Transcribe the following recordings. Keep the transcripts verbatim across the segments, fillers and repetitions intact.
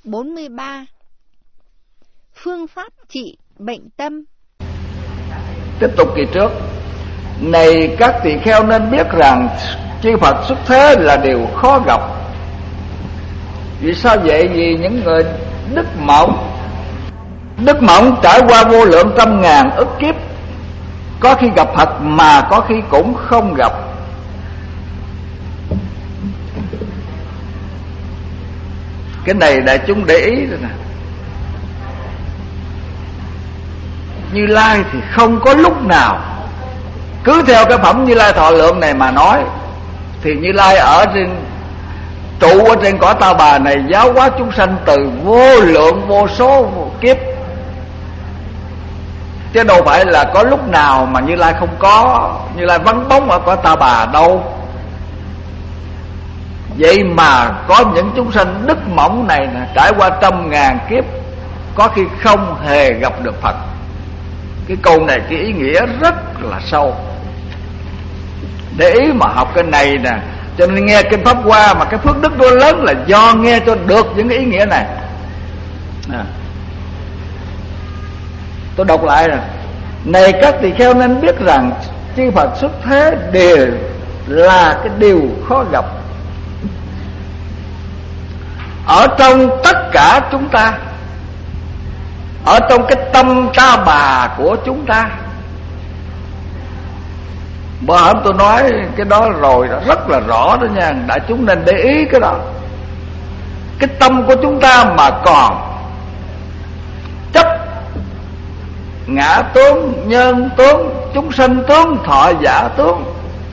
bốn mươi ba. Phương pháp trị bệnh tâm. Tiếp tục kỳ trước. Này các tỳ kheo nên biết rằng chư Phật xuất thế là điều khó gặp. Vì sao vậy? Vì những người đức mỏng Đức mỏng trải qua vô lượng trăm ngàn ức kiếp, có khi gặp Phật mà có khi cũng không gặp. Cái này đại chúng để ý rồi nè. Như Lai thì không có lúc nào, cứ theo cái phẩm Như Lai Thọ Lượng này mà nói, thì Như Lai ở trên trụ ở trên cõi Ta Bà này giáo hóa chúng sanh từ vô lượng vô số vô kiếp, chứ đâu phải là có lúc nào mà Như Lai không có. Như Lai vắng bóng ở cõi Ta Bà đâu. Vậy mà có những chúng sanh đức mỏng này nè, trải qua trăm ngàn kiếp, có khi không hề gặp được Phật. Cái câu này cái ý nghĩa rất là sâu. Để ý mà học cái này nè. Cho nên nghe Kinh Pháp Hoa mà cái phước đức đó lớn là do nghe cho được những cái ý nghĩa này à. Tôi đọc lại rồi. Này các tỳ kheo nên biết rằng chư Phật xuất thế đều là cái điều khó gặp ở trong tất cả chúng ta, ở trong cái tâm Ta Bà của chúng ta. Bữa hôm tôi nói cái đó rồi, đó rất là rõ đó nha, đại chúng nên để ý cái đó. Cái tâm của chúng ta mà còn chấp ngã tướng, nhân tướng, chúng sanh tướng, thọ giả tướng,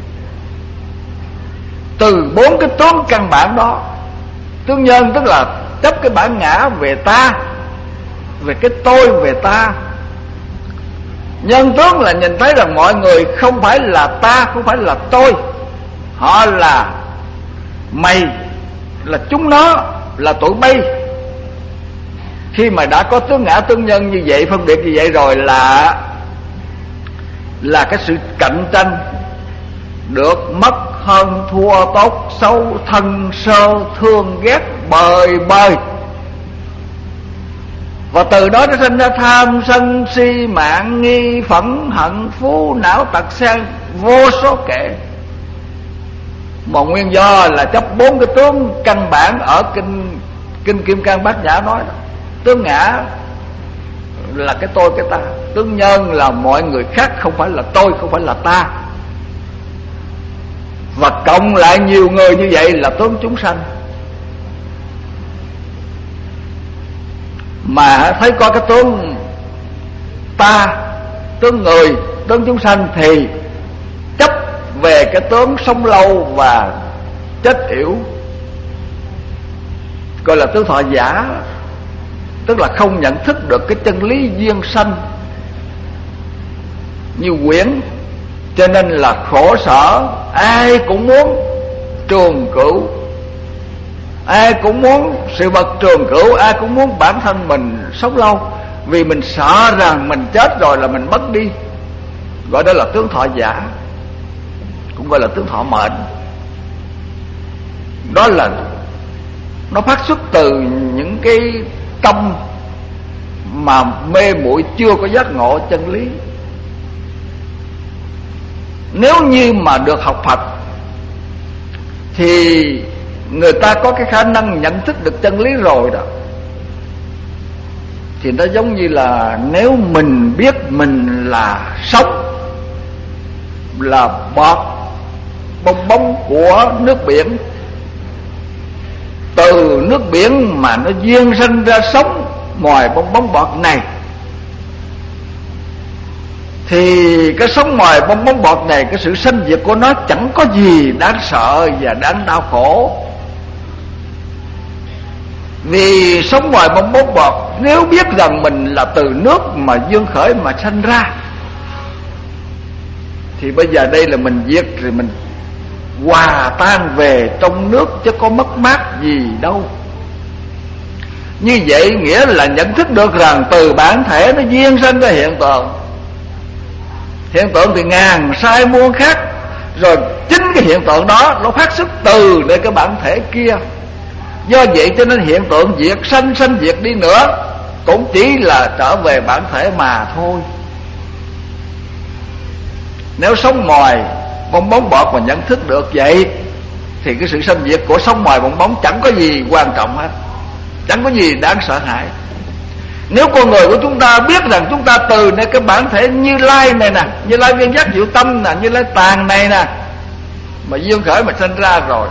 từ bốn cái tướng căn bản đó. Tướng nhân tức là chấp cái bản ngã về ta, về cái tôi, về ta. Nhân tướng là nhìn thấy rằng mọi người không phải là ta, không phải là tôi, họ là mày, là chúng nó, là tụi bay. Khi mà đã có tướng ngã tướng nhân như vậy, phân biệt như vậy rồi là là cái sự cạnh tranh, được mất, hơn thua, tốt xấu, thân sơ, thương ghét, bời bời. Và từ đó nó sinh ra tham sân si mạn nghi phẫn hận phú não tật sang vô số kể. Mà nguyên do là chấp bốn cái tướng căn bản ở kinh kinh Kim Cang Bát Nhã nói đó. Tướng ngã là cái tôi, cái ta. Tướng nhân là mọi người khác, không phải là tôi, không phải là ta. Và cộng lại nhiều người như vậy là tướng chúng sanh. Mà thấy có cái tướng ta, tướng người, tướng chúng sanh thì chấp về cái tướng sống lâu và chết yểu, gọi là tướng thọ giả, tức là không nhận thức được cái chân lý duyên sanh như quyển. Cho nên là khổ sở. Ai cũng muốn trường cửu, ai cũng muốn sự vật trường cửu, ai cũng muốn bản thân mình sống lâu, vì mình sợ rằng mình chết rồi là mình mất đi. Gọi đó là tướng thọ giả, cũng gọi là tướng thọ mệnh. Đó là nó phát xuất từ những cái tâm mà mê muội, chưa có giác ngộ chân lý. Nếu như mà được học Phật thì người ta có cái khả năng nhận thức được chân lý rồi đó. Thì nó giống như là nếu mình biết mình là sống, là bọt bong bóng của nước biển, từ nước biển mà nó duyên sinh ra sống ngoài bong bóng bọt này, thì cái sống ngoài bong bóng bọt này, cái sự sanh diệt của nó chẳng có gì đáng sợ và đáng đau khổ. Vì sống ngoài bong bóng bọt, nếu biết rằng mình là từ nước mà dương khởi mà sanh ra, thì bây giờ đây là mình diệt rồi mình hòa tan về trong nước, chứ có mất mát gì đâu. Như vậy nghĩa là nhận thức được rằng từ bản thể nó duyên sinh ra hiện tượng. Hiện tượng thì ngàn sai muôn khác, rồi chính cái hiện tượng đó nó phát xuất từ nơi cái bản thể kia. Do vậy cho nên hiện tượng diệt sanh, sanh diệt đi nữa cũng chỉ là trở về bản thể mà thôi. Nếu sống mòi bong bóng bọt mà nhận thức được vậy thì cái sự sanh diệt của sống mòi bong bóng chẳng có gì quan trọng hết, chẳng có gì đáng sợ hãi. Nếu con người của chúng ta biết rằng chúng ta từ nơi cái bản thể Như Lai này nè, Như Lai viên giác diệu tâm nè, Như Lai tàn này nè mà duyên khởi mà sinh ra rồi,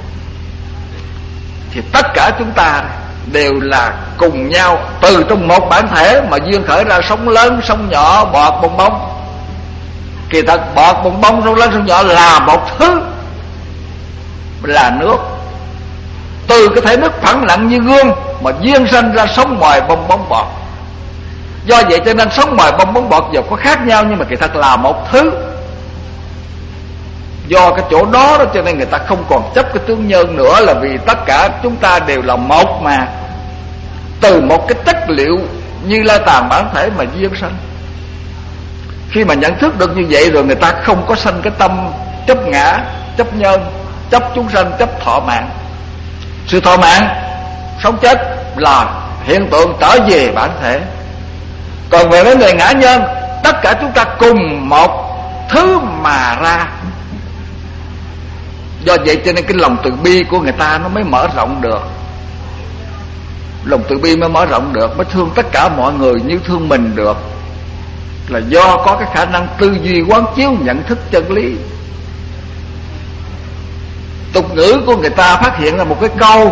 thì tất cả chúng ta đều là cùng nhau từ trong một bản thể mà duyên khởi ra sóng lớn, sóng nhỏ, bọt, bong bóng. Kỳ thật bọt, bong bóng, sóng lớn, sóng nhỏ là một thứ, là nước. Từ cái thể nước phẳng lặng như gương mà duyên sanh ra sóng mòi bong bóng bọt. Do vậy cho nên sóng mòi bong bóng bọt giờ có khác nhau, nhưng mà kỳ thật là một thứ. Do cái chỗ đó đó cho nên người ta không còn chấp cái tướng nhân nữa, là vì tất cả chúng ta đều là một mà, từ một cái chất liệu Như Lai tàn bản thể mà duyên sanh. Khi mà nhận thức được như vậy rồi, người ta không có sanh cái tâm chấp ngã, chấp nhân, chấp chúng sanh, chấp thọ mạng. Sự thọ mạng, sống chết là hiện tượng trở về bản thể. Còn về vấn đề ngã nhân, tất cả chúng ta cùng một thứ mà ra. Do vậy cho nên cái lòng từ bi của người ta nó mới mở rộng được. Lòng từ bi mới mở rộng được, mới thương tất cả mọi người như thương mình được, là do có cái khả năng tư duy quán chiếu nhận thức chân lý. Tục ngữ của người ta phát hiện ra một cái câu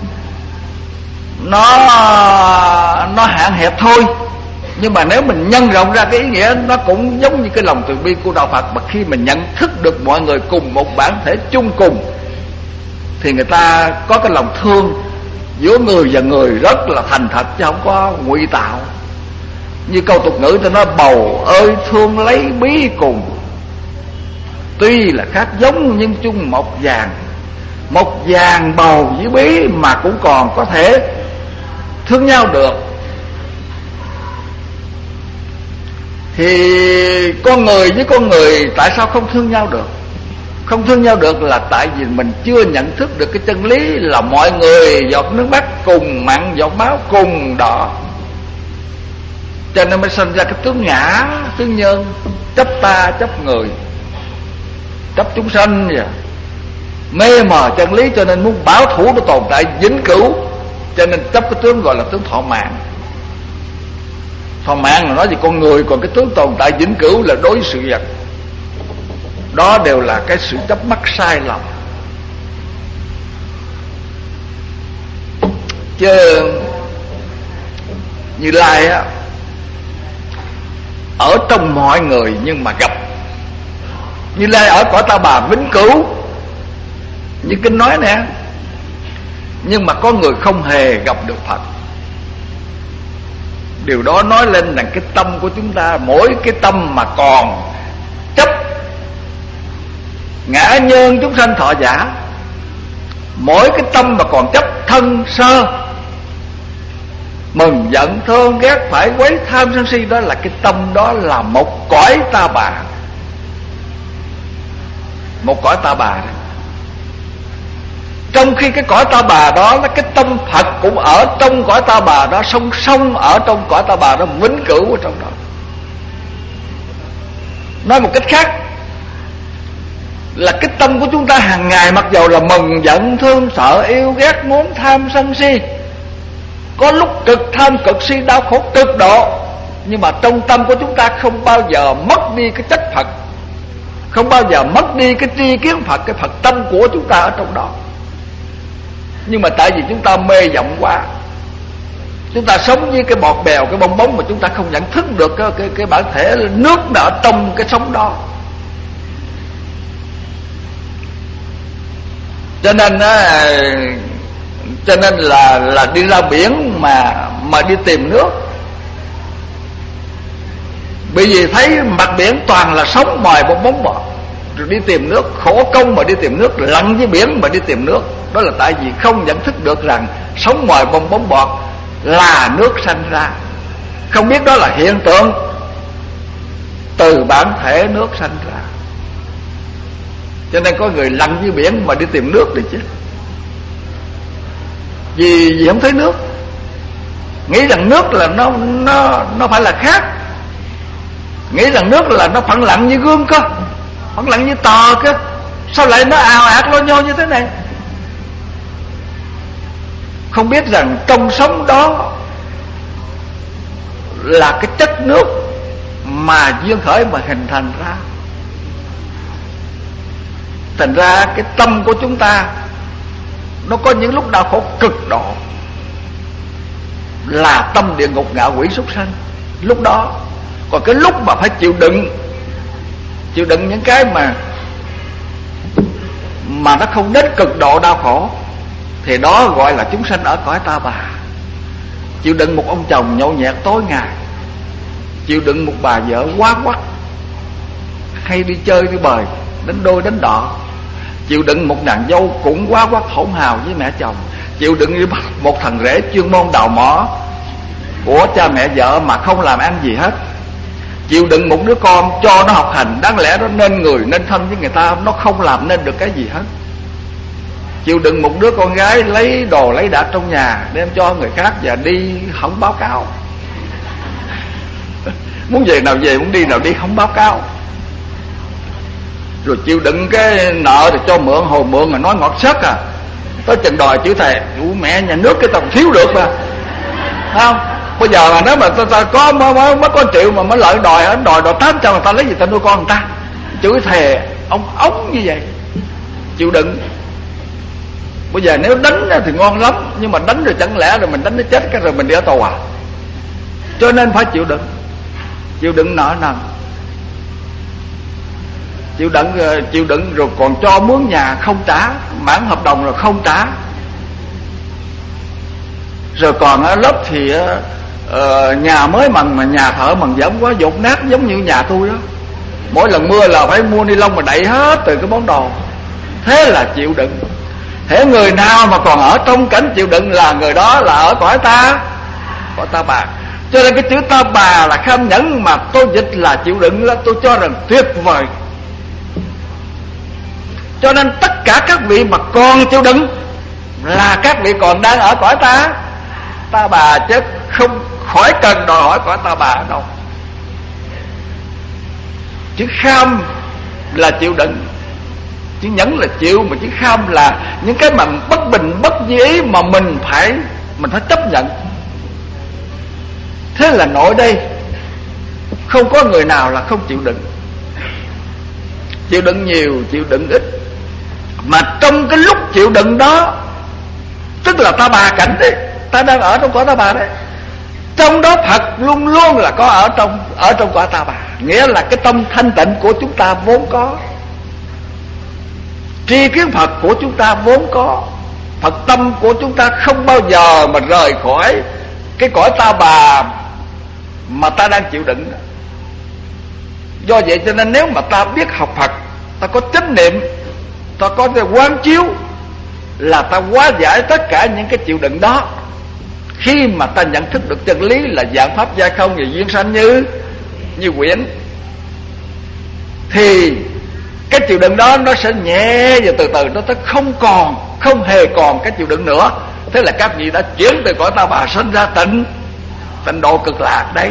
nó nó hạn hẹp thôi, nhưng mà nếu mình nhân rộng ra cái ý nghĩa, nó cũng giống như cái lòng từ bi của đạo Phật. Mà khi mình nhận thức được mọi người cùng một bản thể chung cùng, thì người ta có cái lòng thương giữa người và người rất là thành thật, chứ không có ngụy tạo. Như câu tục ngữ ta nói: bầu ơi thương lấy bí cùng, tuy là khác giống nhưng chung một vàng. Một vàng bầu với bí mà cũng còn có thể thương nhau được. Thì con người với con người tại sao không thương nhau được? Không thương nhau được là tại vì mình chưa nhận thức được cái chân lý là mọi người giọt nước mắt cùng mặn, giọt máu cùng đỏ. Cho nên mới sinh ra cái tướng ngã, tướng nhân, chấp ta, chấp người, chấp chúng sanh vậy. Mê mờ chân lý cho nên muốn bảo thủ nó tồn tại vĩnh cửu, cho nên chấp cái tướng gọi là tướng thọ mạng. Thọ mạng là nói về con người, còn cái tướng tồn tại vĩnh cửu là đối với sự vật. Đó đều là cái sự chấp mắc sai lầm. Chứ Như Lai á, ở trong mọi người nhưng mà gặp. Như Lai ở cõi Ta Bà vĩnh cửu như kinh nói nè, nhưng mà có người không hề gặp được Phật. Điều đó nói lên rằng cái tâm của chúng ta, mỗi cái tâm mà còn chấp ngã nhân chúng sanh thọ giả, mỗi cái tâm mà còn chấp thân sơ, mừng giận thương ghét phải quấy tham sân si, đó là cái tâm đó là một cõi Ta Bà. Một cõi Ta Bà đó. Trong khi cái cõi Ta Bà đó, cái tâm Phật cũng ở trong cõi Ta Bà đó, song song ở trong cõi Ta Bà đó, vĩnh cửu ở trong đó. Nói một cách khác là cái tâm của chúng ta hàng ngày mặc dầu là mừng giận thương sợ yêu ghét muốn tham sân si, có lúc cực tham cực si đau khổ cực độ, nhưng mà trong tâm của chúng ta không bao giờ mất đi cái chất Phật, không bao giờ mất đi cái tri kiến Phật, cái Phật tâm của chúng ta ở trong đó. Nhưng mà tại vì chúng ta mê vọng quá, chúng ta sống với cái bọt bèo, cái bong bóng mà chúng ta không nhận thức được cái, cái, cái bản thể nước nó ở trong cái sống đó. Cho nên á, cho nên là là đi ra biển mà mà đi tìm nước, bởi vì thấy mặt biển toàn là sóng mòi bong bóng bọt, rồi đi tìm nước, khổ công mà đi tìm nước, lặn với biển mà đi tìm nước. Đó là tại vì không nhận thức được rằng sóng mòi bong bóng bọt là nước sanh ra, không biết đó là hiện tượng từ bản thể nước sanh ra. Cho nên có người lặn dưới biển mà đi tìm nước đi chứ. Vì vì không thấy nước, nghĩ rằng nước là nó nó nó phải là khác, nghĩ rằng nước là nó phẳng lặng như gương cơ, phẳng lặng như tờ cơ, sao lại nó ào ạt lo nhô như thế này? Không biết rằng trong sống đó là cái chất nước mà duyên khởi mà hình thành ra. Thành ra cái tâm của chúng ta nó có những lúc đau khổ cực độ, là tâm địa ngục ngạ quỷ súc sanh lúc đó. Còn cái lúc mà phải chịu đựng, chịu đựng những cái mà mà nó không đến cực độ đau khổ, thì đó gọi là chúng sanh ở cõi ta bà. Chịu đựng một ông chồng nhậu nhẹt tối ngày, chịu đựng một bà vợ quá quắt hay đi chơi đi bời, đánh đôi đánh đọ, chịu đựng một nàng dâu cũng quá quắt hỗn hào với mẹ chồng, chịu đựng một thằng rể chuyên môn đào mỏ của cha mẹ vợ mà không làm ăn gì hết, chịu đựng một đứa con cho nó học hành, đáng lẽ nó nên người nên thân với người ta, nó không làm nên được cái gì hết. Chịu đựng một đứa con gái lấy đồ lấy đạc trong nhà đem cho người khác và đi không báo cáo, muốn về nào về, muốn đi nào đi, không báo cáo. Rồi chịu đựng cái nợ thì cho mượn, hồi mượn mà nói ngọt sắc à, tới chừng đòi chữ thề, ủa mẹ nhà nước cái tao thiếu được mà, không? Bây giờ mà nếu mà ta, ta có mới, mới, mới có triệu mà mới lợi đòi ở đòi đòi tám trăm, người ta lấy gì ta nuôi con người ta? Chữ thề ông ống như vậy, chịu đựng. Bây giờ nếu đánh thì ngon lắm, nhưng mà đánh rồi chẳng lẽ rồi mình đánh nó chết cái rồi mình đi ở tù à? Cho nên phải chịu đựng, chịu đựng nợ nần, chịu đựng chịu đựng rồi còn cho mướn nhà không trả, mãn hợp đồng rồi không trả. Rồi còn ở lớp thì uh, nhà mới mần mà nhà thợ mần dởm quá, dột nát giống như nhà tôi đó. Mỗi lần mưa là phải mua ni lông mà đậy hết từ cái món đồ. Thế là chịu đựng. Thế người nào mà còn ở trong cảnh chịu đựng là người đó là ở cõi ta, cõi ta bà. Cho nên cái chữ ta bà là kham nhẫn, mà tôi dịch là chịu đựng là tôi cho rằng tuyệt vời. Cho nên tất cả các vị mà còn chịu đựng là các vị còn đang ở cõi ta, ta bà, chứ không khỏi cần đòi hỏi cõi ta bà ở đâu. Chữ kham là chịu đựng, chữ nhẫn là chịu, mà chữ kham là những cái mà bất bình bất như ý mà mình phải mình phải chấp nhận. Thế là nội đây không có người nào là không chịu đựng, chịu đựng nhiều, chịu đựng ít. Mà trong cái lúc chịu đựng đó, tức là ta bà cảnh đấy, ta đang ở trong cõi ta bà đấy, trong đó Phật luôn luôn là có ở trong ở trong cõi ta bà. Nghĩa là cái tâm thanh tịnh của chúng ta vốn có, tri kiến Phật của chúng ta vốn có, Phật tâm của chúng ta không bao giờ mà rời khỏi cái cõi ta bà mà ta đang chịu đựng. Do vậy cho nên nếu mà ta biết học Phật, ta có chánh niệm, ta có cái quán chiếu, là ta hóa giải tất cả những cái chịu đựng đó. Khi mà ta nhận thức được chân lý là dạng pháp gia không và duyên sanh như như quyển, thì cái chịu đựng đó nó sẽ nhẹ và từ từ nó sẽ không còn, không hề còn cái chịu đựng nữa. Thế là các vị đã chuyển từ cõi ta bà sinh ra tịnh tịnh độ cực lạc đấy.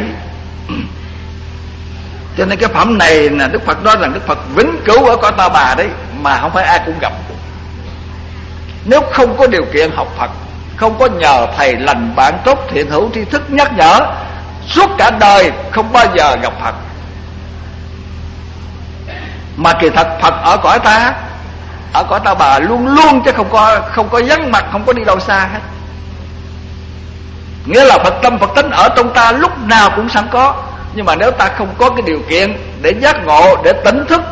Cho nên cái phẩm này là Đức Phật nói rằng Đức Phật vĩnh cửu ở cõi ta bà đấy, mà không phải ai cũng gặp. Nếu không có điều kiện học Phật, không có nhờ thầy lành bạn tốt thiện hữu tri thức nhắc nhở, suốt cả đời không bao giờ gặp Phật. Mà kỳ thật Phật ở cõi ta, ở cõi ta bà luôn luôn, chứ không có không có vắng mặt, không có đi đâu xa hết. Nghĩa là Phật tâm Phật tánh ở trong ta lúc nào cũng sẵn có. Nhưng mà nếu ta không có cái điều kiện để giác ngộ, để tỉnh thức,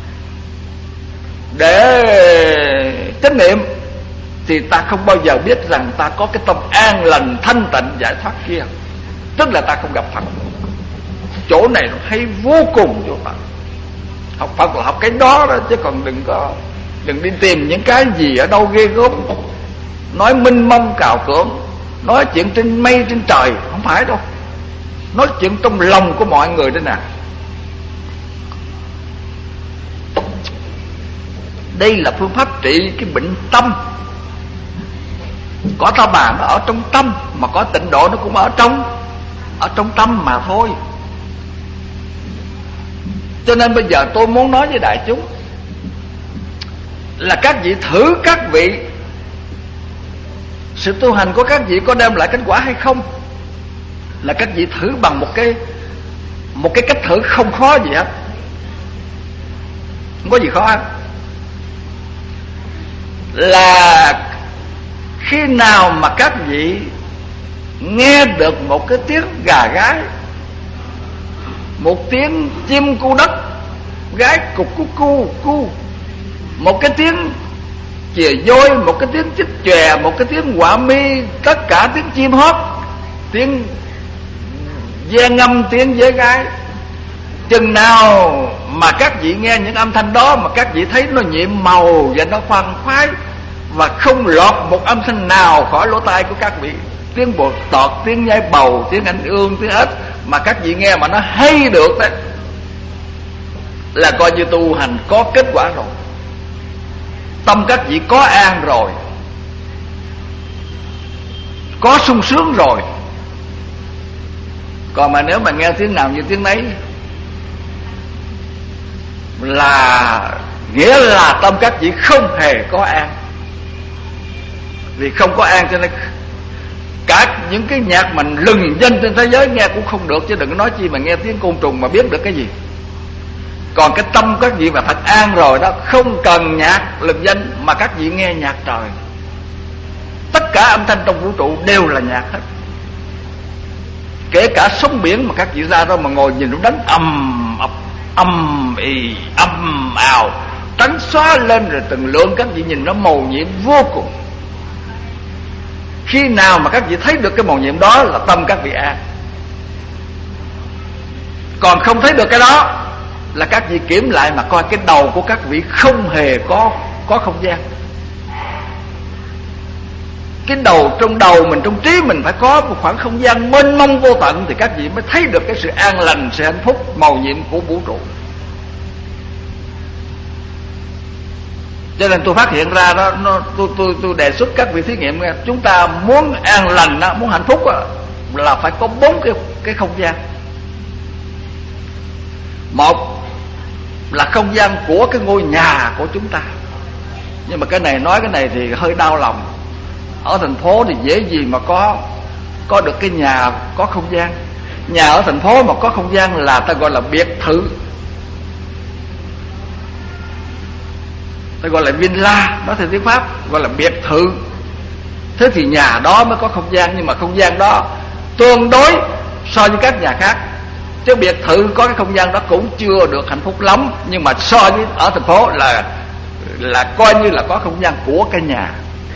để chánh niệm, thì ta không bao giờ biết rằng ta có cái tâm an lành thanh tịnh giải thoát kia. Tức là ta không gặp Phật. Chỗ này nó hay vô cùng chỗ Phật. Học Phật là học cái đó đó, chứ còn đừng có đừng đi tìm những cái gì ở đâu ghê gớm, nói minh mông cào cưỡng, nói chuyện trên mây trên trời. Không phải đâu, nói chuyện trong lòng của mọi người đây nè. Đây là phương pháp trị cái bệnh tâm. Có ta bà nó ở trong tâm, mà có tịnh độ nó cũng ở trong Ở trong tâm mà thôi. Cho nên bây giờ tôi muốn nói với đại chúng là các vị thử các vị, sự tu hành của các vị có đem lại kết quả hay không, là các vị thử bằng một cái Một cái cách thử không khó gì hết, không có gì khó hết. Là khi nào mà các vị nghe được một cái tiếng gà gáy, một tiếng chim cu đất gái cục cu cu cu, một cái tiếng chìa voi, một cái tiếng chích chòe, một cái tiếng quạ mi, tất cả tiếng chim hót, tiếng ve ngâm, tiếng dế gái, chừng nào mà các vị nghe những âm thanh đó mà các vị thấy nó nhiệm màu và nó khoan khoái, và không lọt một âm thanh nào khỏi lỗ tai của các vị, tiếng bột tọt, tiếng nhai bầu, tiếng ảnh ương, tiếng ếch, mà các vị nghe mà nó hay được đấy, là coi như tu hành có kết quả rồi, tâm các vị có an rồi, có sung sướng rồi. Còn mà nếu mà nghe tiếng nào như tiếng nấy là nghĩa là tâm các vị không hề có an. Vì không có an cho nên cả những cái nhạc mà lừng danh trên thế giới nghe cũng không được, chứ đừng có nói chi mà nghe tiếng côn trùng mà biết được cái gì. Còn cái tâm các vị mà thật an rồi đó, không cần nhạc lừng danh mà các vị nghe nhạc trời. Tất cả âm thanh trong vũ trụ đều là nhạc hết. Kể cả sóng biển mà các vị ra đó mà ngồi nhìn nó đánh ầm ập, âm ì, âm ào, trắng xóa lên rồi từng lượng các vị nhìn nó màu nhiệm vô cùng. Khi nào mà các vị thấy được cái màu nhiệm đó là tâm các vị an. Còn không thấy được cái đó là các vị kiểm lại mà coi cái đầu của các vị không hề có có không gian. Cái đầu, trong đầu mình, trong trí mình phải có một khoảng không gian mênh mông vô tận thì các vị mới thấy được cái sự an lành, sự hạnh phúc, màu nhiệm của vũ trụ. Cho nên tôi phát hiện ra đó, nó, tôi, tôi, tôi đề xuất các vị thí nghiệm nghe. Chúng ta muốn an lành, muốn hạnh phúc là phải có bốn cái, cái không gian. Một là không gian của cái ngôi nhà của chúng ta. Nhưng mà cái này nói cái này thì hơi đau lòng. Ở thành phố thì dễ gì mà có có được cái nhà có không gian. Nhà ở thành phố mà có không gian là ta gọi là biệt thự, ta gọi là villa, nói theo tiếng Pháp gọi là biệt thự. Thế thì nhà đó mới có không gian, nhưng mà không gian đó tương đối so với các nhà khác. Chứ biệt thự có cái không gian đó cũng chưa được hạnh phúc lắm, nhưng mà so với ở thành phố là là coi như là có không gian của cái nhà.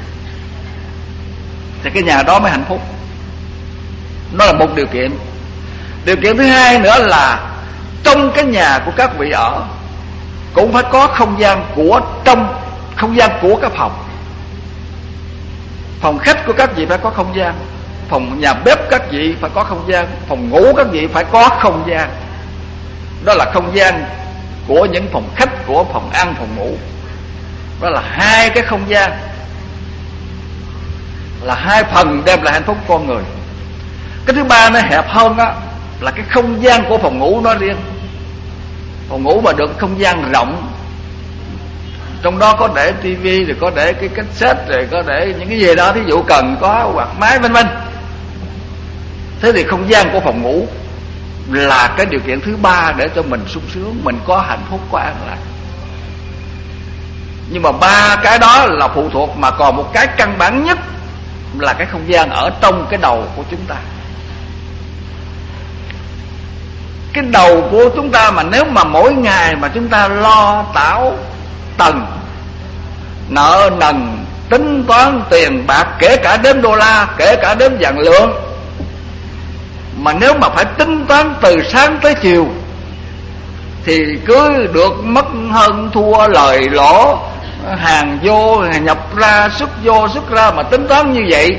Thì cái nhà đó mới hạnh phúc. Nó là một điều kiện. Điều kiện thứ hai nữa là trong cái nhà của các vị ở cũng phải có không gian của trong không gian của cái phòng. Phòng khách của các vị phải có không gian, phòng nhà bếp các vị phải có không gian, phòng ngủ các vị phải có không gian. Đó là không gian của những phòng khách, của phòng ăn, phòng ngủ. Đó là hai cái không gian, là hai phần đem lại hạnh phúc con người. Cái thứ ba nó hẹp hơn đó là cái không gian của phòng ngủ nó riêng. Phòng ngủ mà được không gian rộng, trong đó có để tivi, rồi có để cái cassette, rồi có để những cái gì đó thí dụ cần có quạt máy vân vân. Thế thì không gian của phòng ngủ là cái điều kiện thứ ba để cho mình sung sướng, mình có hạnh phúc, có an lạc. Nhưng mà ba cái đó là phụ thuộc, mà còn một cái căn bản nhất là cái không gian ở trong cái đầu của chúng ta. Cái đầu của chúng ta mà nếu mà mỗi ngày mà chúng ta lo tảo tần, nợ nần, tính toán tiền bạc, kể cả đếm đô la, kể cả đếm vạn lượng, mà nếu mà phải tính toán từ sáng tới chiều thì cứ được mất hơn thua, lời lỗ, hàng vô hàng nhập ra, xuất vô xuất ra, mà tính toán như vậy.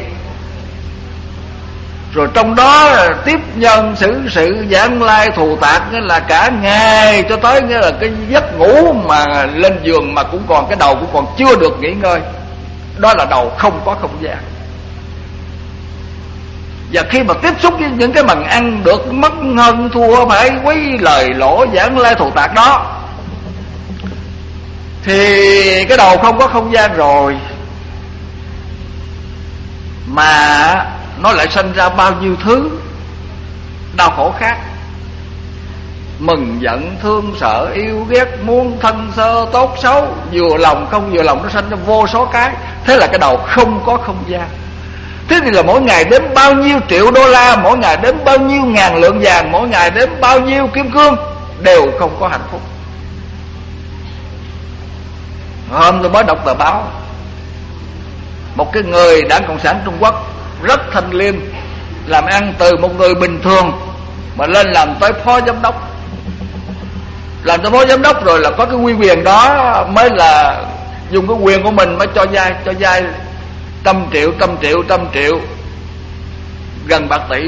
Rồi trong đó tiếp nhân xử sự giảng lai thù tạc, nghĩa là cả ngày cho tới nghĩa là cái giấc ngủ mà lên giường mà cũng còn cái đầu cũng còn chưa được nghỉ ngơi. Đó là đầu không có không gian. Và khi mà tiếp xúc với những cái bằng ăn được mất hơn thua phải quý lời lỗ giảng lai thù tạc đó, thì cái đầu không có không gian rồi, mà nó lại sinh ra bao nhiêu thứ đau khổ khác. Mừng giận thương sợ yêu ghét muốn thân sơ tốt xấu, vừa lòng không vừa lòng, nó sinh ra vô số cái. Thế là cái đầu không có không gian. Thế thì là mỗi ngày đếm bao nhiêu triệu đô la, mỗi ngày đếm bao nhiêu ngàn lượng vàng, mỗi ngày đếm bao nhiêu kim cương, đều không có hạnh phúc. Hôm tôi mới đọc tờ báo, một cái người Đảng Cộng sản Trung Quốc rất thanh liêm, làm ăn từ một người bình thường mà lên làm tới phó giám đốc. Làm tới phó giám đốc rồi là có cái quy quyền đó, mới là dùng cái quyền của mình mới cho vay, cho vay trăm triệu, trăm triệu, trăm triệu, gần bạc tỷ.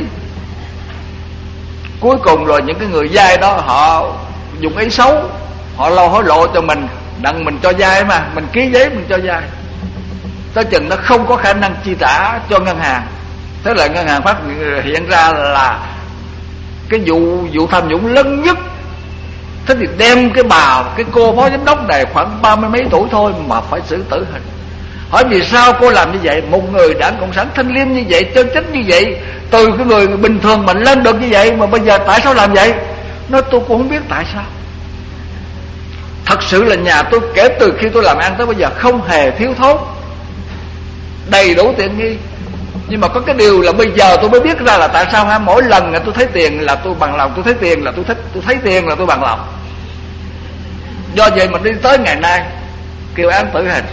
Cuối cùng rồi những cái người vay đó họ dùng ý xấu, họ lo hối lộ cho mình, đặng mình cho vay mà, mình ký giấy mình cho vay, tới chừng nó không có khả năng chi trả cho ngân hàng. Thế là ngân hàng phát hiện ra là cái vụ vụ tham nhũng lớn nhất. Thế thì đem cái bà, cái cô phó giám đốc này khoảng ba mươi mấy tuổi thôi mà phải xử tử hình. Hỏi vì sao cô làm như vậy? Một người Đảng Cộng sản thanh liêm như vậy, chân chính như vậy, từ cái người bình thường mình lên được như vậy, mà bây giờ tại sao làm vậy? Nói tôi cũng không biết tại sao. Thật sự là nhà tôi kể từ khi tôi làm ăn tới bây giờ không hề thiếu thốn, đầy đủ tiện nghi. Nhưng mà có cái điều là bây giờ tôi mới biết ra là tại sao ha. Mỗi lần tôi thấy tiền là tôi bằng lòng, tôi thấy tiền là tôi thích, tôi thấy tiền là tôi bằng lòng. Do vậy mà đi tới ngày nay kêu án tử hình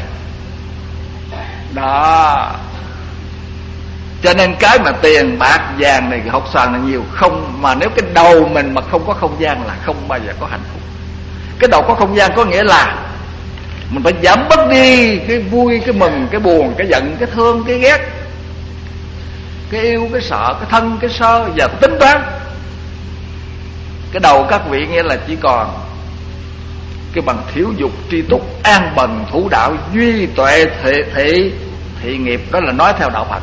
đó. Cho nên cái mà tiền bạc vàng này hột xoàn là nhiều không, mà nếu cái đầu mình mà không có không gian là không bao giờ có hạnh phúc. Cái đầu có không gian có nghĩa là mình phải giảm bớt đi cái vui, cái mừng, cái buồn, cái giận, cái thương, cái ghét, cái yêu, cái sợ, cái thân, cái sơ và tính toán. Cái đầu các vị nghĩa là chỉ còn cái bằng thiếu dục tri túc, an bần thủ đạo, duy tuệ thị thị thị nghiệp. Đó là nói theo đạo Phật.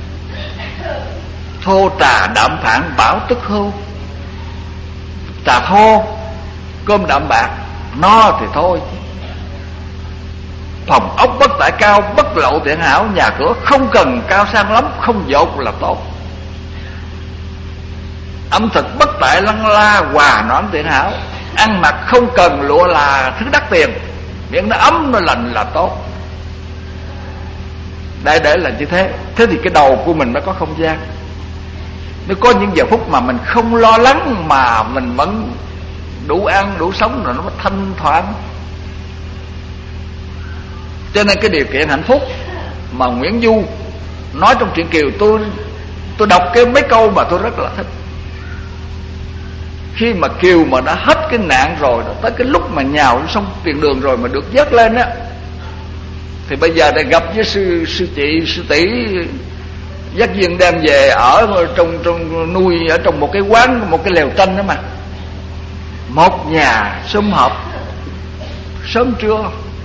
Thô trà đạm phản bảo tức hưu. Trà thô, cơm đạm bạc, no thì thôi. Phòng ốc bất tại cao, bất lậu tiện hảo. Nhà cửa không cần cao sang lắm, không dột là tốt. Ẩm thực bất tại lăng la, hòa noãn tiện hảo. Ăn mặc không cần lụa là thứ đắt tiền, miệng nó ấm nó lành là tốt. Đại để là như thế. Thế thì cái đầu của mình mới có không gian. Nếu có những giờ phút mà mình không lo lắng, mà mình vẫn đủ ăn đủ sống, rồi nó mới thanh thoảng. Cho nên cái điều kiện hạnh phúc mà Nguyễn Du nói trong truyện Kiều, tôi tôi đọc cái mấy câu mà tôi rất là thích. Khi mà Kiều mà đã hết cái nạn rồi, tới cái lúc mà nhào sông tiền đường rồi mà được vớt lên á, thì bây giờ đã gặp với sư sư chị sư tỷ dắt viên đem về ở trong trong nuôi ở trong một cái quán, một cái lều tranh đó mà. Một nhà sum họp sớm trưa,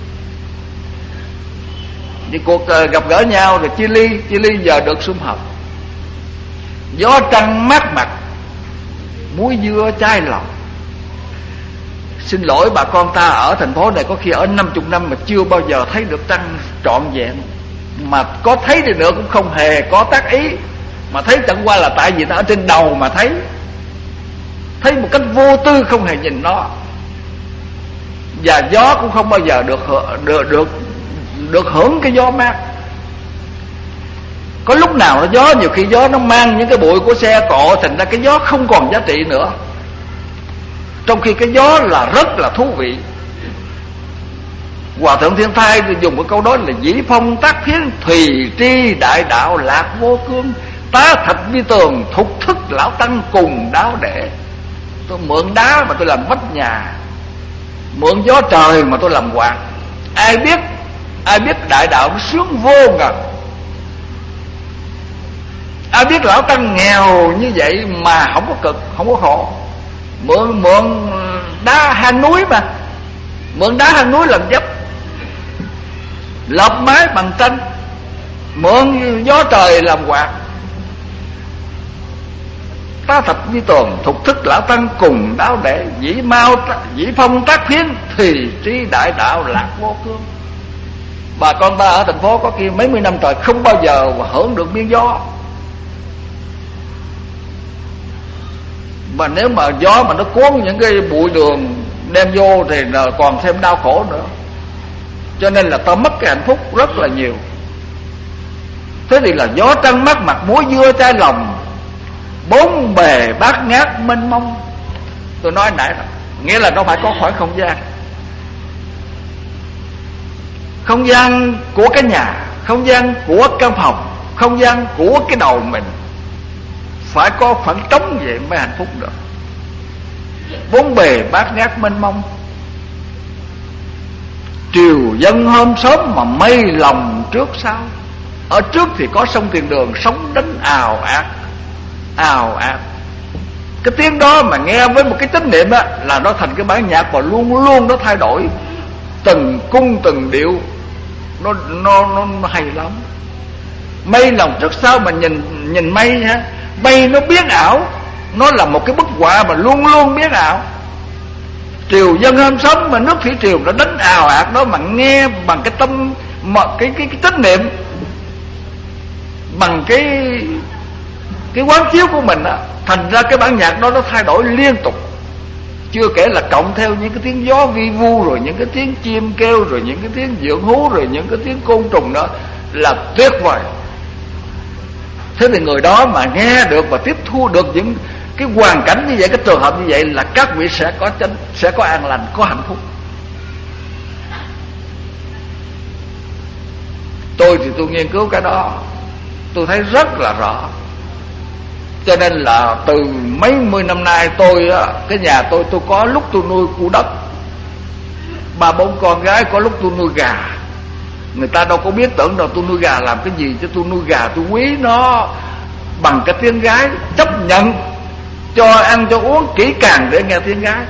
thì cuộc gặp gỡ nhau rồi chia ly, chia ly giờ được sum họp. Gió trăng mát mặt, muối dưa chai lòng. Xin lỗi bà con ta ở thành phố này có khi ở năm chục năm mà chưa bao giờ thấy được trăng trọn vẹn. Mà có thấy thì nữa cũng không hề có tác ý, mà thấy chẳng qua là tại vì nó ở trên đầu mà thấy. Thấy một cách vô tư, không hề nhìn nó. Và gió cũng không bao giờ được được được được hưởng cái gió mát. Có lúc nào nó gió, nhiều khi gió nó mang những cái bụi của xe cộ, thành ra cái gió không còn giá trị nữa. Trong khi cái gió là rất là thú vị. Hòa thượng Thiên Thai dùng cái câu đó là dĩ phong tác phiến, thùy tri đại đạo lạc vô cương, tá thạch vi tường, thục thức lão tăng cùng đáo đệ. Tôi mượn đá mà tôi làm vách nhà, mượn gió trời mà tôi làm quạt. Ai biết, ai biết đại đạo nó sướng vô ngần. Ai biết lão tăng nghèo như vậy mà không có cực, không có khổ. Mượn mượn đá hang núi mà, mượn đá hang núi làm dấp, lợp mái bằng tranh, mượn gió trời làm quạt. ta thập vi tường thục thức lão tăng cùng đáo để dĩ mau dĩ phong tác phiến thì trí đại đạo lạc vô cương. Bà con ta ở thành phố có kia mấy mươi năm trời không bao giờ hưởng được miếng gió, mà nếu mà gió mà nó cuốn những cái bụi đường đem vô thì còn thêm đau khổ nữa. Cho nên là ta mất cái hạnh phúc rất là nhiều. Thế thì là gió trăng mắt mặt muối dưa chai lòng, bốn bề bát ngát mênh mông. Tôi nói nãy rồi, nghĩa là nó phải có khoảng không gian. Không gian của cái nhà, không gian của căn phòng, không gian của cái đầu mình, phải có khoảng trống vậy mới hạnh phúc được. Bốn bề bát ngát mênh mông, triều dân hôm sớm mà mây lòng trước sau. Ở trước thì có sông Tiền Đường sóng đánh ào ạt, ào ạt. Cái tiếng đó mà nghe với một cái chánh niệm á, là nó thành cái bản nhạc mà luôn luôn nó thay đổi, từng cung từng điệu, nó nó nó hay lắm. Mây lòng trước sau mà nhìn nhìn mây ha, mây nó biến ảo, nó là một cái bức họa mà luôn luôn biến ảo. Triều dân hôm sớm mà nước thủy triều nó đánh ào ạt đó, mà nghe bằng cái tâm mà cái cái cái chánh niệm, bằng cái cái quán chiếu của mình á, thành ra cái bản nhạc đó nó thay đổi liên tục. Chưa kể là cộng theo những cái tiếng gió vi vu, rồi những cái tiếng chim kêu, rồi những cái tiếng dưỡng hú, rồi những cái tiếng côn trùng đó, là tuyệt vời. Thế thì người đó mà nghe được và tiếp thu được những cái hoàn cảnh như vậy, cái trường hợp như vậy, là các vị sẽ có chánh, sẽ có an lành, có hạnh phúc. Tôi thì tôi nghiên cứu cái đó, tôi thấy rất là rõ. Cho nên là từ mấy mươi năm nay tôi á, cái nhà tôi tôi có lúc tôi nuôi cu đất, ba bốn con gái, có lúc tôi nuôi gà. Người ta đâu có biết, tưởng đâu tôi nuôi gà làm cái gì, chứ tôi nuôi gà tôi quý nó bằng cái tiếng gái, chấp nhận cho ăn cho uống kỹ càng để nghe tiếng gái.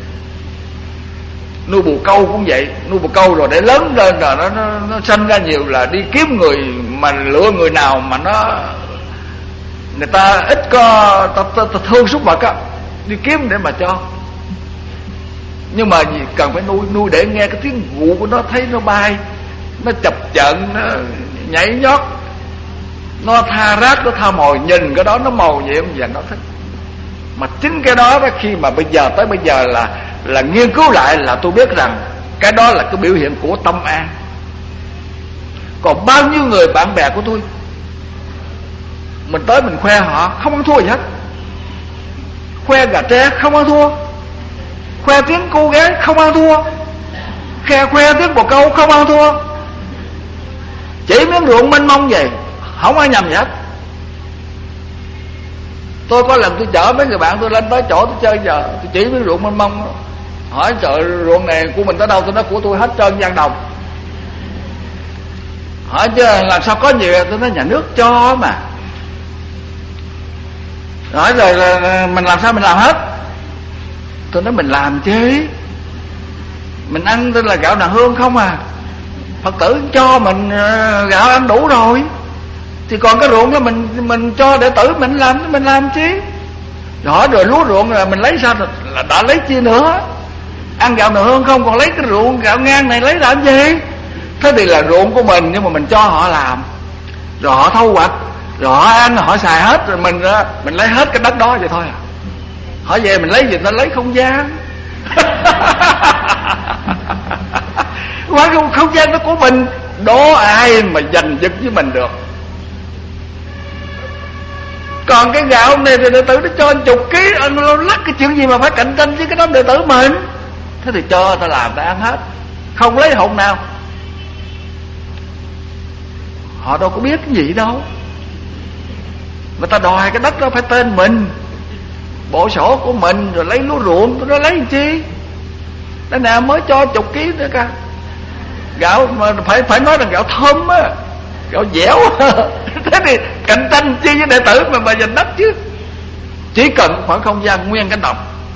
Nuôi bồ câu cũng vậy, nuôi bồ câu rồi để lớn lên rồi nó, nó, nó sanh ra nhiều là đi kiếm người, mà lựa người nào mà nó người ta ít có ta, ta, ta thương súc vật á, đi kiếm để mà cho. Nhưng mà gì cần phải nuôi nuôi để nghe cái tiếng vụ của nó, thấy nó bay, nó chập chờn, nó nhảy nhót, nó tha rác, nó tha mồi, nhìn cái đó nó màu nhiệm và nó thích. Mà chính cái đó đó, khi mà bây giờ tới bây giờ là là nghiên cứu lại, là tôi biết rằng cái đó là cái biểu hiện của tâm an. Còn bao nhiêu người bạn bè của tôi, mình tới mình khoe họ không ăn thua gì hết, khoe gà tre không ăn thua, khoe tiếng cô gái không ăn thua, khoe khoe tiếng bồ câu không ăn thua, chỉ miếng ruộng mênh mông vậy, không ai nhầm gì hết. Tôi có lần tôi chở mấy người bạn tôi lên tới chỗ tôi chơi giờ, tôi chỉ miếng ruộng mênh mông, hỏi trời ruộng này của mình tới đâu, tôi nói của tôi hết trơn Giang Đồng. Hỏi chứ làm sao có nhiều, tôi nói nhà nước cho mà. Hỏi rồi là mình làm sao mình làm hết. Tôi nói mình làm chứ, mình ăn tên là gạo nà hương không à, Phật tử cho mình gạo ăn đủ rồi, thì còn cái ruộng đó mình mình cho đệ tử mình làm, mình làm chứ. Hỏi rồi lúa ruộng là mình lấy sao, là đã lấy chi nữa. Ăn gạo nà hương không, còn lấy cái ruộng gạo ngang này lấy làm gì. Thế thì là ruộng của mình, nhưng mà mình cho họ làm, rồi họ thu hoạch, rồi họ ăn, họ xài hết, rồi mình mình lấy hết cái đất đó vậy thôi à. Hỏi về mình lấy gì, ta lấy không gian. Không, không gian nó của mình, đố ai mà giành giật với mình được. Còn cái gạo này thì đệ tử nó cho anh chục ký, anh nó lắc cái chuyện gì mà phải cạnh tranh với cái đó đệ tử mình. Thế thì cho ta làm, ta ăn hết, không lấy hồn nào. Họ đâu có biết cái gì đâu, mà ta đòi cái đất đó phải tên mình, bộ sổ của mình, rồi lấy lúa ruộng, tôi nói lấy làm chi. Cái nào mới cho chục ký nữa cả. Gạo mà phải phải nói là gạo thơm á, gạo dẻo. Thế thì cạnh tranh chi với đệ tử mà mà giành đất chứ. Chỉ cần khoảng không gian nguyên cánh đồng.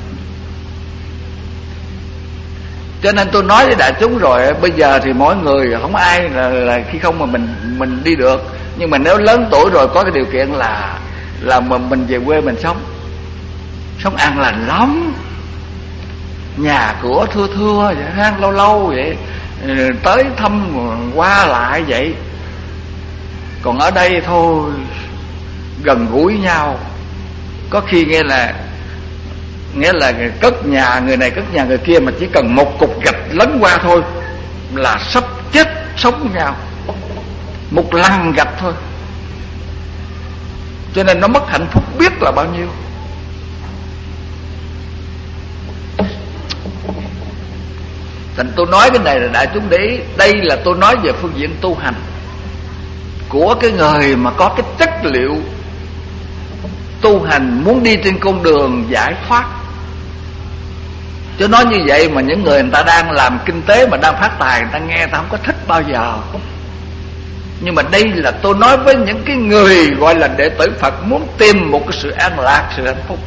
Cho nên tôi nói với đại chúng rồi, bây giờ thì mỗi người không ai là, là khi không mà mình mình đi được. Nhưng mà nếu lớn tuổi rồi có cái điều kiện là là mà mình về quê mình sống. sống an lành lắm, nhà cửa thưa thưa vậy, hang lâu lâu vậy, tới thăm qua lại vậy. Còn ở đây thôi, gần gũi nhau, có khi nghe là nghĩa là cất nhà người này cất nhà người kia, mà chỉ cần một cục gạch lấn qua thôi là sắp chết sống với nhau, một lần gạch thôi. Cho nên nó mất hạnh phúc biết là bao nhiêu. Thành tôi nói cái này là đại chúng để ý, đây là tôi nói về phương diện tu hành của cái người mà có cái chất liệu tu hành, muốn đi trên con đường giải thoát. Chứ nói như vậy mà những người người ta đang làm kinh tế mà đang phát tài, người ta nghe người ta không có thích bao giờ. Nhưng mà đây là tôi nói với những cái người gọi là đệ tử Phật muốn tìm một cái sự an lạc, sự hạnh phúc.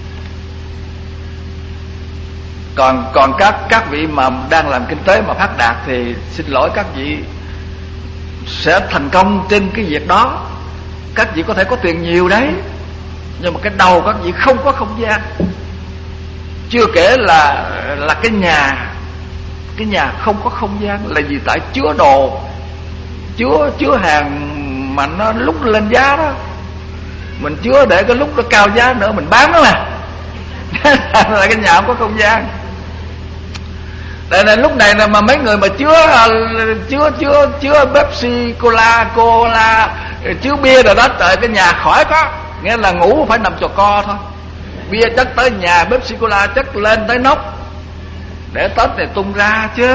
Còn còn các các vị mà đang làm kinh tế mà phát đạt thì xin lỗi các vị sẽ thành công trên cái việc đó. Các vị có thể có tiền nhiều đấy, nhưng mà cái đầu các vị không có không gian. Chưa kể là là cái nhà, cái nhà không có không gian là vì tại chứa đồ, chứa chứa hàng mà nó lúc lên giá đó, mình chứa để cái lúc nó cao giá nữa mình bán đó mà. Là cái nhà không có không gian. Đây là lúc này là mà mấy người mà chứa chứa chứa chứa Pepsi, Cola, Cola, chứa bia rồi đó, trời cái nhà khỏi có, nghĩa là ngủ phải nằm chò co thôi. Bia chất tới nhà, Pepsi, Cola chất lên tới nóc để Tết này tung ra chứ.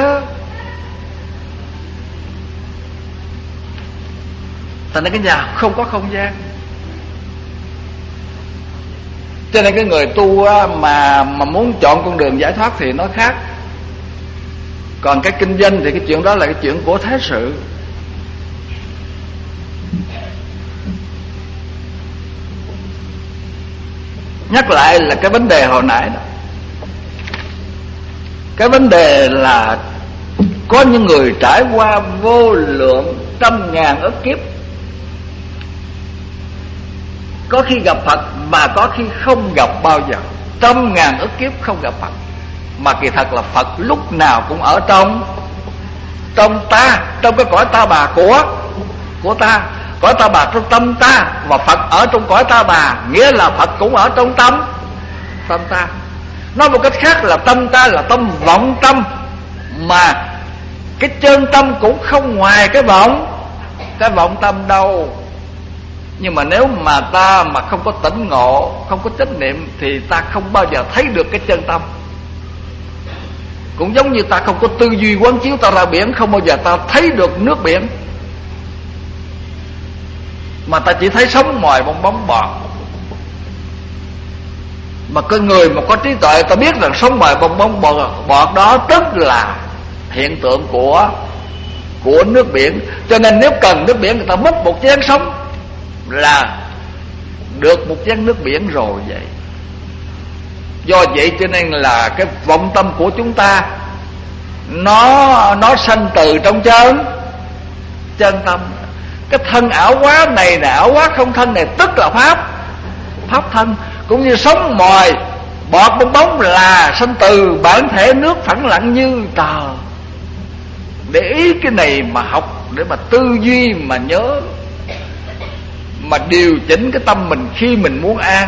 Thành ra cái nhà không có không gian. Cho nên cái người tu mà mà muốn chọn con đường giải thoát thì nó khác. Còn cái kinh doanh thì cái chuyện đó là cái chuyện của thế sự. Nhắc lại là cái vấn đề hồi nãy đó, cái vấn đề là có những người trải qua vô lượng trăm ngàn ức kiếp, có khi gặp Phật mà có khi không gặp bao giờ. Trăm ngàn ức kiếp không gặp Phật, mà kỳ thật là Phật lúc nào cũng ở trong trong ta, trong cái cõi ta bà của của ta. Cõi ta bà trong tâm ta, và Phật ở trong cõi ta bà, nghĩa là Phật cũng ở trong tâm tâm ta. Nói một cách khác là tâm ta là tâm vọng tâm, mà cái chân tâm cũng không ngoài cái vọng cái vọng tâm đâu. Nhưng mà nếu mà ta mà không có tỉnh ngộ, không có chánh niệm thì ta không bao giờ thấy được cái chân tâm. Cũng giống như ta không có tư duy quán chiếu ta ra biển, không bao giờ ta thấy được nước biển, mà ta chỉ thấy sóng mòi bong bóng bọt. Mà cái người mà có trí tuệ ta biết rằng sóng mòi bong bóng bọt, bọt đó tức là hiện tượng của của nước biển. Cho nên nếu cần nước biển, người ta mất một chén sóng là được một chén nước biển rồi vậy. Do vậy cho nên là cái vọng tâm của chúng ta nó nó sanh từ trong chân chân tâm. Cái thân ảo quá này là ảo quá không thân này, tức là pháp pháp thân. Cũng như sóng mòi bọt bong bóng là sanh từ bản thể nước phẳng lặng như tờ. Để ý cái này mà học, để mà tư duy, mà nhớ, mà điều chỉnh cái tâm mình khi mình muốn an,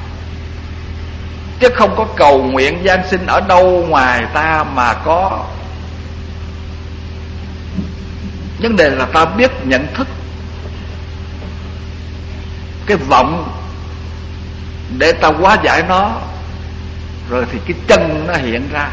chứ không có cầu nguyện gian sinh ở đâu ngoài ta mà có. Vấn đề là ta biết nhận thức cái vọng để ta hóa giải nó, rồi thì cái chân nó hiện ra.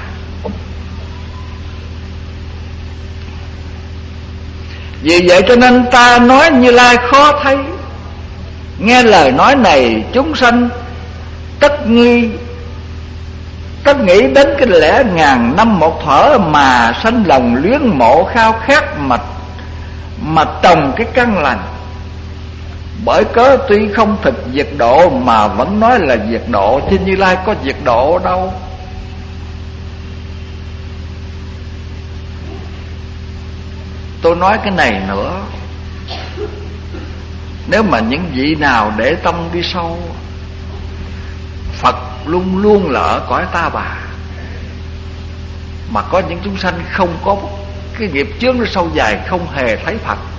Vì vậy cho nên ta nói Như Lai khó thấy. Nghe lời nói này chúng sanh tất nghi, tất nghĩ đến cái lẽ ngàn năm một thở, mà sanh lòng luyến mộ khao khát mà mà trồng cái căn lành. Bởi cớ tuy không thực diệt độ mà vẫn nói là diệt độ, chứ Như Lai có diệt độ đâu. Tôi nói cái này nữa, nếu mà những vị nào để tâm đi sâu, Phật luôn luôn là ở cõi ta bà. Mà có những chúng sanh không có cái nghiệp chướng nó sâu dài, không hề thấy Phật,